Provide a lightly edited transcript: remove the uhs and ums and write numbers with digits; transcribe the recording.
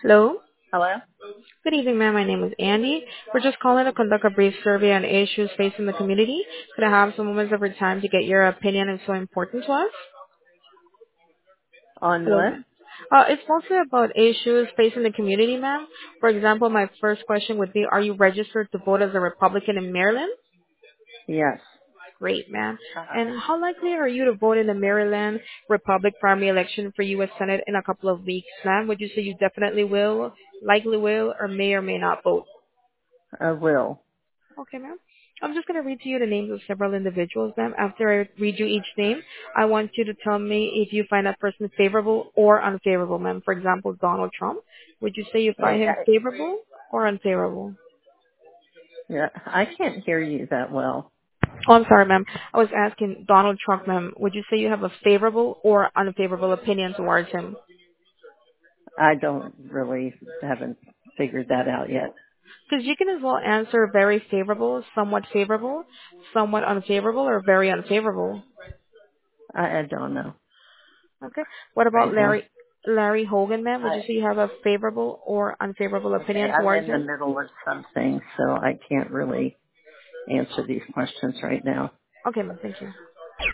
Hello. Hello? Good evening, ma'am. My name is Andy. We're just calling to conduct a brief survey on issues facing the community. Could I have some moments of your time to get your opinion? It's so important to us. On Hello, what? ma'am. It's mostly about issues facing the community, ma'am. For example, my first question would be, are you registered to vote as a Republican in Maryland? Yes. Great, ma'am. Uh-huh. And how likely are you to vote in the Maryland Republic primary election for U.S. Senate in a couple of weeks, ma'am? Would you say you definitely will, likely will, or may not vote? Will. Okay, ma'am. I'm just going to read to you the names of several individuals, ma'am. After I read you each name, I want you to tell me if you find that person favorable or unfavorable, ma'am. For example, Donald Trump. Would you say you Yeah, find him favorable or unfavorable? yeah, I can't hear you that well. Oh, I'm sorry, ma'am. I was asking Donald Trump, ma'am. Would you say you have a favorable or unfavorable opinion towards him? I don't really haven't figured that out yet. Because you can as well answer very favorable, somewhat unfavorable, or very unfavorable. I don't know Okay. What about right now. Larry Hogan, ma'am? Would you say you have a favorable or unfavorable Okay, opinion I'm towards in the him? middle of something, so I can't really answer these questions right now. Okay, ma'am. Thank you.